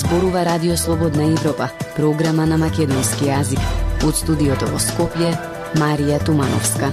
зборува Радио Слободна Европа, програма на македонски јазик. Од студиото во Скопје, Марија Тумановска.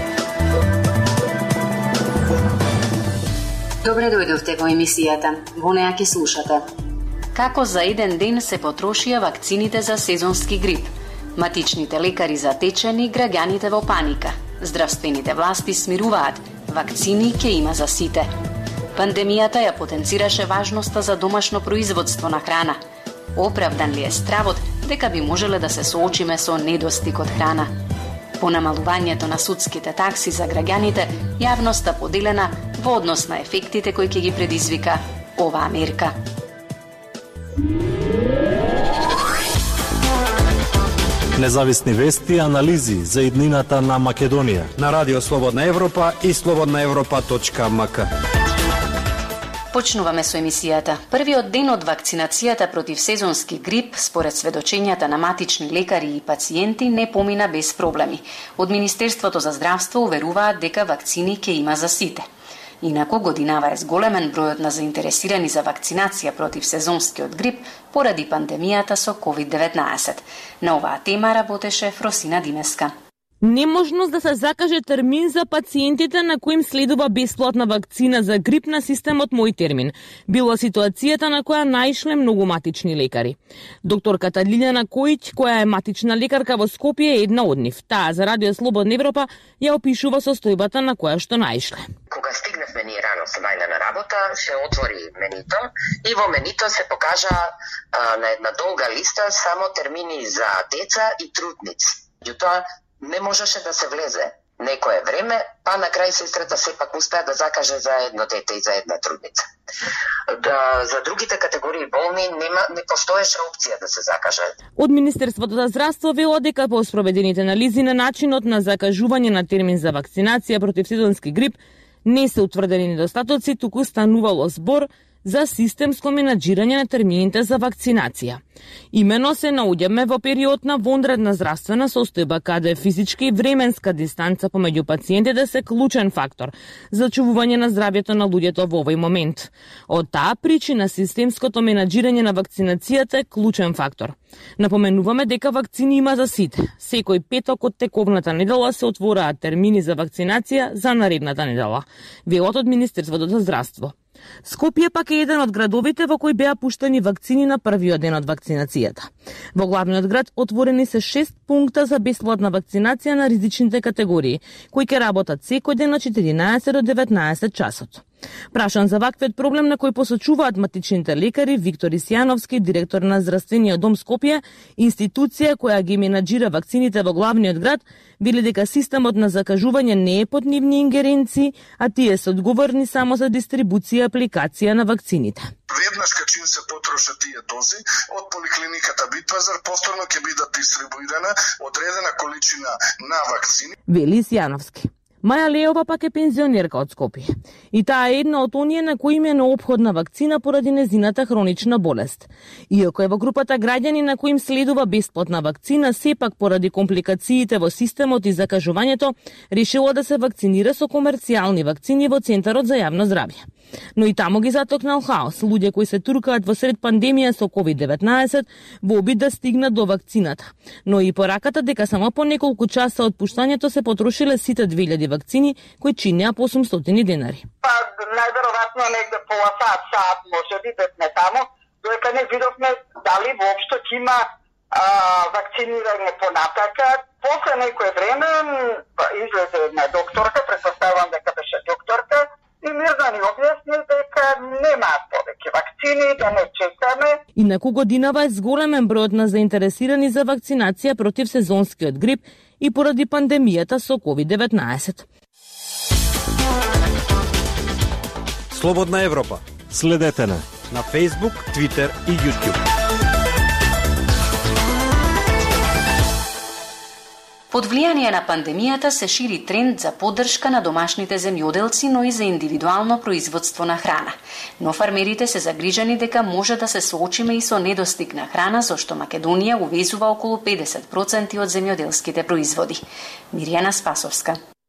Добре дојдовте во емисијата. Во неа ќе слушате. Како за еден ден се потрошија вакцините за сезонски грип? Матичните лекари затечени, граѓаните во паника. Здравствените власти смируваат. Вакцини ќе има за сите. Пандемијата ја потенцираше важноста за домашно производство на храна. Оправдан ли е стравот дека би можеле да се соочиме со недостиг од храна? По намалувањето на судските такси за граѓаните, јавноста поделена во однос на ефектите кои ќе ги предизвика оваа мерка. Независни вести и анализи за иднината на Македонија на Радио Слободна Европа и slobodnaevropa.mk. Почнуваме со емисијата. Првиот ден од вакцинацијата против сезонски грип, според сведочењата на матични лекари и пациенти, не помина без проблеми. Од Министерството за здравство уверуваат дека вакцини ќе има за сите. Инаку годинава е зголемен бројот на заинтересирани за вакцинација против сезонскиот грип поради пандемијата со COVID-19. На оваа тема работеше Фросина Димеска. Неможност да се закаже термин за пациентите на кои им следува бесплатна вакцина за грип на системот Мој термин. Била ситуацијата на која наишле многу матични лекари. Докторката Лилјана Којќ, која е матична лекарка во Скопје, е една од нив. Таа за Радио Слободна Европа ја опишува состојбата на која што наишле. Кога стигнавме ние рано со Мајна на работа, се отвори менито и во менито се покажа на една долга листа само термини за деца и трудници. Меѓутоа не можеше да се влезе некое време, па на крај сестрата сепак успеа да закаже за едно дете и за една трудница. За другите категории болни не постоеше опција да се закаже. Од Министерството за здравство велат дека по спроведените анализи на начинот на закажување на термин за вакцинација против сезонски грип не се утврдени недостатоци, туку станувало збор за системско менаџирање на термините за вакцинација. Имено се наоѓаме во период на вонредна здравствена состојба, каде физичка и временска дистанца помеѓу пациентите се клучен фактор за чувување на здравјето на луѓето во овој момент. Од таа причина системското менаџирање на вакцинацијата е клучен фактор. Напоменуваме дека вакцини има за сите. Секој петок од тековната недела се отвораат термини за вакцинација за наредната недела. Велат од Министерството за здравство. Скопје пак е еден од градовите во кои беа пуштени вакцини на првиот ден од вакцинацијата. Во главниот град отворени се 6 пункта за бесплатна вакцинација на ризичните категории, кои ќе работат секој ден од 14 до 19 часот. Прашан за ваквиот проблем на кој посочуваат матичните лекари, Виктор Исјановски, директор на Здравствениот дом Скопје, институција која ги менаџира вакцините во главниот град, вели дека системот на закажување не е под нивни ингеренции, а тие се одговорни само за дистрибуција и апликација на вакцините. Веднаш качим се потрошат тие дози од поликлиниката Битпазар, повторно ќе бидат дистрибуирана одредена количина на вакцини. Вели Исјановски. Маја Леова пак е пензионерка од Скопје. И таа е една од оние на кои им е неопходна вакцина поради незината хронична болест. Иако е во групата граѓани на кои им следува бесплатна вакцина, сепак поради компликациите во системот и закажувањето, решила да се вакцинира со комерцијални вакцини во Центарот за јавно здравје. Но и таму ги затокнал хаос, луѓе кои се туркаат во сред пандемија со COVID-19 во обид да стигнат до вакцината. Но и пораката дека само по неколку часа од пуштањето се потрошиле сите 2000 вакцини кои чинеа по 800 денари. Најверојатно негде пола саат може би бевме таму, додека не видовме дали воопшто ќе има вакцинирање понатака. После некое време излезе една докторка, претпоставувам дека беше докторка, и мирно ни објасни дека немаат повеќе вакцини, да не чекаме. Инаку годинава е зголемен бројот на заинтересирани за вакцинација против сезонскиот грип и поради пандемијата со COVID-19. Слободна Европа. Следете на Facebook, Twitter и YouTube. Под влијание на пандемијата се шири тренд за поддршка на домашните земјоделци, но и за индивидуално производство на храна. Но фармерите се загрижени дека може да се соочиме и со недостиг на храна, зашто Македонија увезува околу 50% од земјоделските производи. Мирјана Спасовска.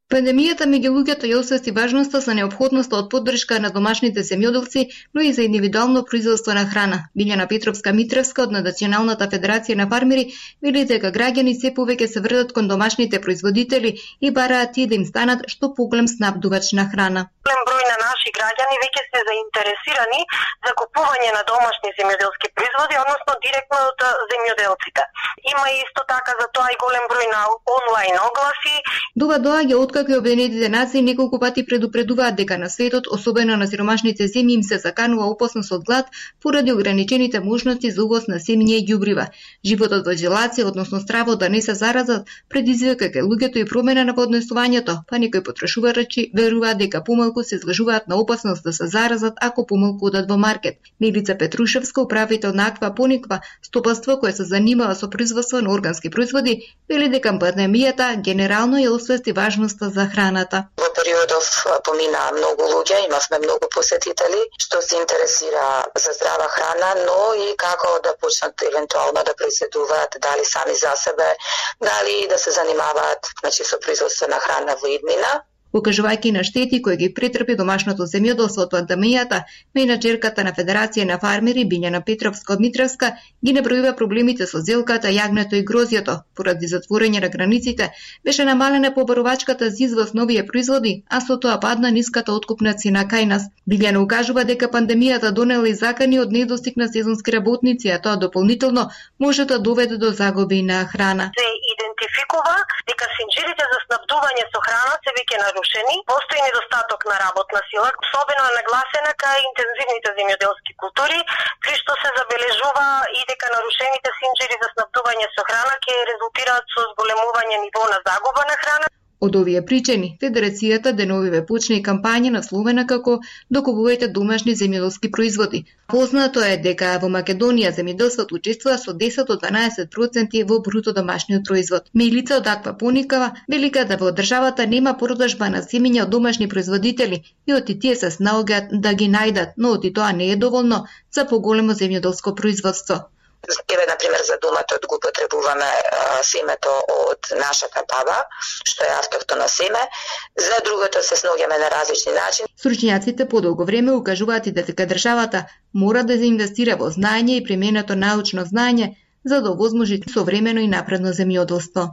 Пандемијата меѓу луѓето ја освести важноста за неопходноста од поддршка на домашните земјоделци, но и за индивидуално производство на храна. Билјана Петровска-Митревска од Националната федерација на фармери вели дека граѓани се повеќе се вртат кон домашните производители и бараат тие да им станат што поголем снабдувач на храна. Голем број на наши граѓани веќе се заинтересирани за купување на домашни земјоделски производи, односно директно од земјоделците. Има исто така за тоа и голем број на онлайн огласи. Дова доаѓа откако Обединетите нации неколку пати предупредуваат дека на светот, особено на сиромашните земји, им се заканува опасност од глад поради ограничените можности за увоз на семења и ѓубрива. Животот во изолација, односно стравот да не се заразат, предизвика кај луѓето и промена на поднесувањето, па некои потрошувачи веруваат дека помалку се изложуваат на опасност да се заразат ако помалку одат во маркет. Милица Петрушевска, управител на Аквапониква, стопанство кое се занимава со производство на органски производи, вели дека пандемијата генерално ја освести важноста за храната. Во периодов помина многу луѓе, имавме многу посетители што се интересира за здрава храна, но и како да почнат евентуално да преседуваат дали сами за себе, дали да се занимаваат со производство на храна во иднина. Укажувајќи на штети кои ги претрпи домашното земјоделство од пандемијата, менаџерката на Федерација на фармери Билјана Петровска-Митревска ги набројува проблемите со зелката, јагнето и грозјето. Поради затворање на границите, беше намалена побарувачката за извоз нови производи, а со тоа падна ниската откупна цена кај нас. Билјана укажува дека пандемијата донела и закани од недостиг на сезонски работници, а тоа дополнително може да доведе до загуби на храна. Се идентификува дека синџирите за снабдување со храна се веќе нарушени, постои недостаток на работна сила, особено нагласена кај интензивните земјоделски култури, при што се забележува и дека нарушените синџири за снабдување со храна ќе резултираат со зголемување ниво на загуба на храна. Од овие причини, Федерацијата деновиве почна и кампања насловена како "Докупувајте домашни земјоделски производи". Познато е дека во Македонија земјоделството учествува со 10 до 12% во бруто домашниот производ. Милица од Аквапоникава вели да во државата нема продажба на семења од домашни производители и оти тие се снаоѓаат да ги најдат, но оти тоа не е доволно за поголемо земјоделско производство. Еве, например, за доматот го потребуваме семето од нашата баба, што е автохтоно семе. За другото се снаоѓаме на различни начини. Стручњаците подолго време укажуваат и дека државата мора да инвестира во знаење и применето научно знаење за да овозможи современо и напредно земјоделство.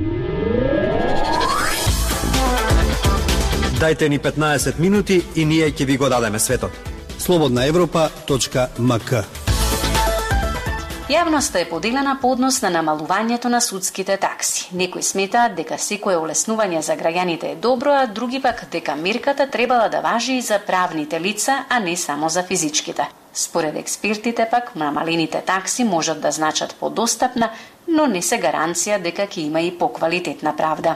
Дајте ни 15 минути и ние ќе ви го дадеме светот. slobodnaevropa.mk. Јавноста е поделена по однос на намалувањето на судските такси. Некои сметаат дека секое олеснување за граѓаните е добро, а други пак дека мерката требала да важи и за правните лица, а не само за физичките. Според експертите пак, намалените такси можат да значат подостапна, но не се гаранција дека ќе има и поквалитетна правда.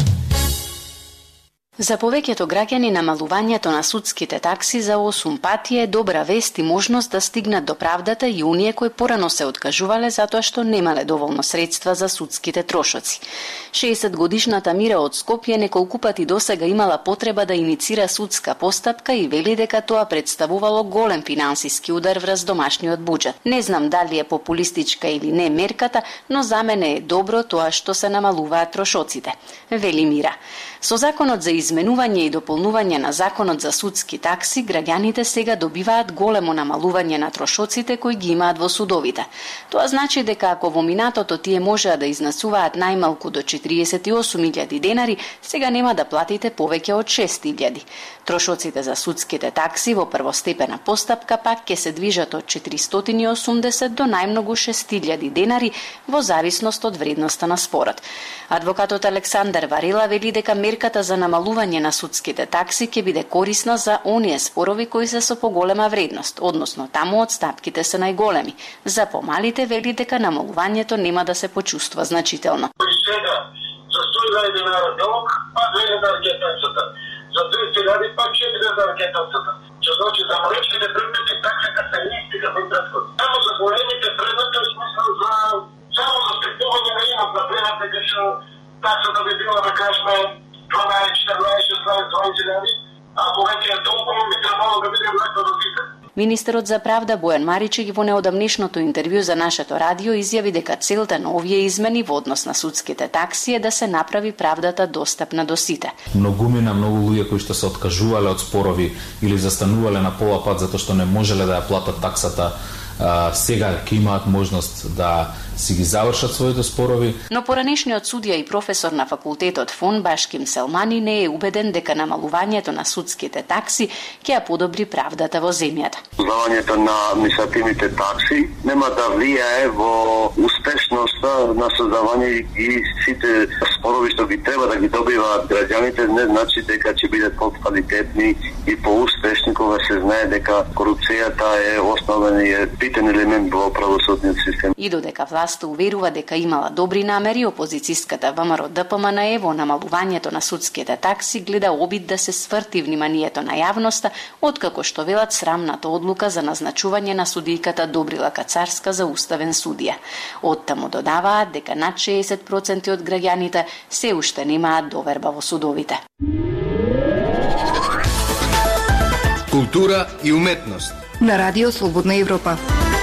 За повеќето граѓани намалувањето на судските такси за 8 пати е добра вест и можност да стигнат до правдата и оние кои порано се откажувале затоа што немале доволно средства за судските трошоци. 60-годишната Мира од Скопје неколку пати досега имала потреба да иницира судска постапка и вели дека тоа представувало голем финансиски удар врз домашниот буџет. Не знам дали е популистичка или не мерката, но за мене е добро тоа што се намалуваат трошоците, вели Мира. Со законот за изменување и дополнување на законот за судски такси, граѓаните сега добиваат големо намалување на трошоците кои ги имаат во судовите. Тоа значи дека ако во минатото тие можеа да изнесуваат најмалку до 48.000 денари, сега нема да платите повеќе од 6.000. Трошоците за судските такси во првостепена постапка пак ќе се движат од 480 до најмногу 6.000 денари во зависност од вредноста на спорот. Адвокатот Александар Варела вели дека мерката за намалување на судските такси ќе биде корисна за оние спорови кои се со поголема вредност, односно таму отстапките се најголеми. За помалите вели дека намалувањето нема да се почувствува значително. Сега, за 100.000 денара долг, па 2.000 кетенцата. За 200.000, па 4.000 кетенцата. Че значи за малечките предмети таксата се исти како предход. Само за големите предмети, в смисъл за само за стекување на имот, например, дека што таксата би била да кажеме 12, 14, 16, 20.000, ако веќе е толкова би требало да биде леко до сите. Министерот за правда Бојан Маричеги во неодамнешното интервју за нашето радио изјави дека целта на овие измени во однос на судските такси е да се направи правдата достапна до сите. Многу луѓе кои што се откажувале од спорови или застанувале на пола пат затоа што не можеле да ја платат таксата, сега ќе имаат можност да си ги завршат своите спорови. Но поранешниот судија и професор на факултетот ФОН Башким Селмани не е убеден дека намалувањето на судските такси ќе ја подобри правдата во земјата. Намалувањето на административните такси нема да влијае во успешноста на создавање и сите спорови што ги треба да ги добиваат граѓаните, не значи дека ќе бидат поквалитетни и поуспешни кога се знае дека корупцијата е основен и битен елемент во правосудниот систем. И додека власта уверува дека имала добри намери, опозицијската ВМРО ДПМНЕ во намалувањето на судските такси гледа обид да се сврти вниманието на јавноста, откако што велат срамната одлука за назначување на судијката Добрила Кацарска за уставен судија. Оттаму додаваат дека над 60% од граѓаните се уште немаат доверба во судовите. Култура и уметност на Радио Слободна Европа.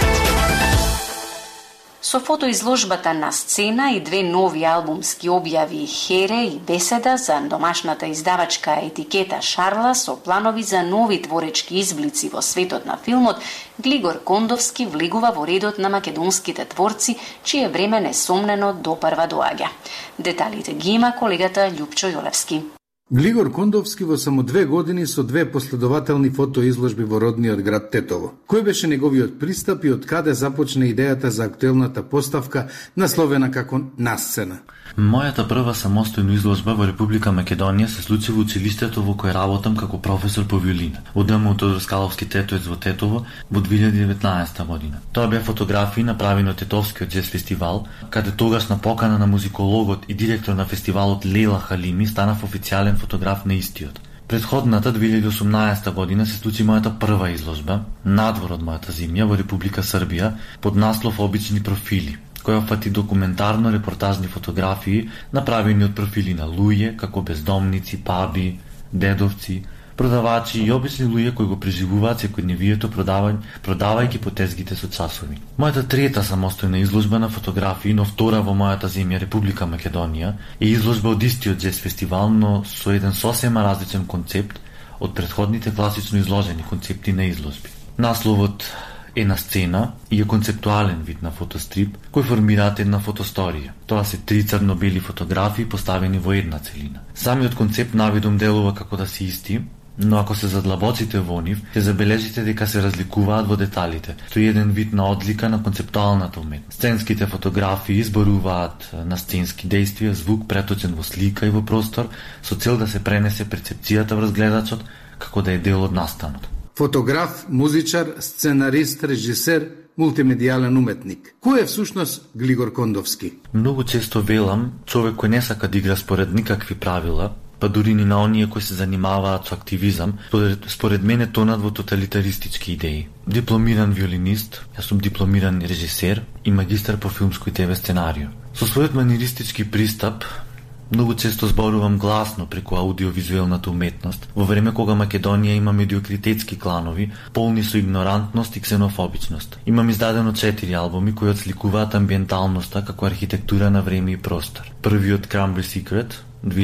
Со фотоизложбата На сцена и две нови албумски објави Хере и Беседа за домашната издавачка етикета Шарла со планови за нови творечки изблици во светот на филмот, Глигор Кондовски влегува во редот на македонските творци, чие време несомнено допрва доаѓа. Деталите ги има колегата Љупчо Јолевски. Глигор Кондовски во само 2 години со 2 последователни фотоизложби во родниот град Тетово. Кој беше неговиот пристап и од каде започна идејата за актуелната поставка насловена како На сцена? Мојата прва самостојна изложба во Република Македонија се случи во училиштето во кој работам како професор по виолина, во ДМУ Тодор Скаловски Тетоец во Тетово во 2019 година. Тоа беа фотографии направени од Тетовскиот џез фестивал, каде тогаш на покана на музикологот и директор на фестивалот Лейла Халими станав официјален фотограф на истиот. Предходната 2018 година се случи мојата прва изложба, надвор од мојата земја во Република Србија, под наслов Обични профили, која фати документарно репортажни фотографии направени од профили на луѓе како бездомници, паби, дедовци, продавачи и обични луѓе кои го преживуваат секојдневието продавајќи по тезгите со часови. Мојата трета самостојна изложба на фотографии, но втора во мојата земја Република Македонија, е изложба од истиот џез фестивал, но со еден сосема различен концепт од претходните класично изложени концепти на изложби. Насловот е На сцена и е концептуален вид на фотострип кој формираат една фотосторија. Тоа се 3 црно-бели фотографии поставени во една целина. Самиот концепт навидом делува како да се исти, но ако се задлабоците во нив, ќе забележите дека се разликуваат во деталите, што е еден вид на одлика на концептуалната уметност. Сценските фотографии изборуваат на сценски дејствија, звук преточен во слика и во простор, со цел да се пренесе перцепцијата врз гледачот како да е дел од настанот. Фотограф, музичар, сценарист, режисер, мултимедијален уметник. Кој е всушност Глигор Кондовски? Многу често велам, човек кој не сака да игра според никакви правила, па дури ни на оние кои се занимаваат со активизам, според мене тонат во тоталитаристички идеи. Дипломиран виолинист, јас сум дипломиран режисер и магистар по филмско и ТВ сценарио. Со својот маниеристички пристап, многу често зборувам гласно преку аудиовизуелната уметност, во време кога Македонија има медиокритетски кланови, полни со игнорантност и ксенофобичност. Имам издадено 4 албуми кои отсликуваат амбиенталноста како архитектура на време и простор. Првиот Cranberry Secret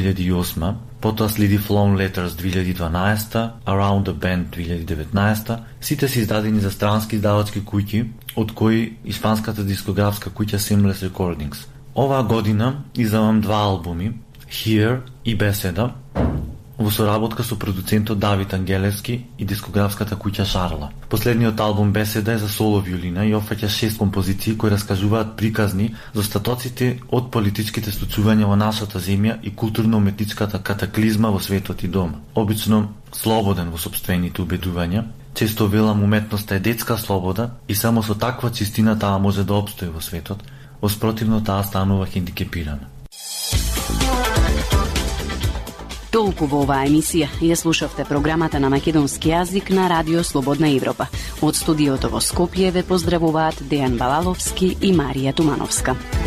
2008, потоа следи Flown Letters 2012, Around the Bend 2019, сите се издадени за странски издавачки куќи, од кои испанската дискографска куќа Seamless Recordings. Оваа година издавам 2 албуми, Here и Беседа, во соработка со продуцентот Давид Ангелевски и дискографската куќа Шарла. Последниот албум Беседа е за соло виолина и опфаќа 6 композиции кои раскажуваат приказни за остатоците од политичките случувања во нашата земја и културно-уметничката катаклизма во светот и дома. Обично слободен во сопствените убедувања, често велам уметноста е детска слобода и само со таква чистина таа може да опстои во светот, воспротивно таа станува хендикепирана. Толку во оваа емисија ја слушавте програмата на македонски јазик на Радио Слободна Европа. Од студиото во Скопје ве поздравуваат Дејан Балаловски и Марија Тумановска.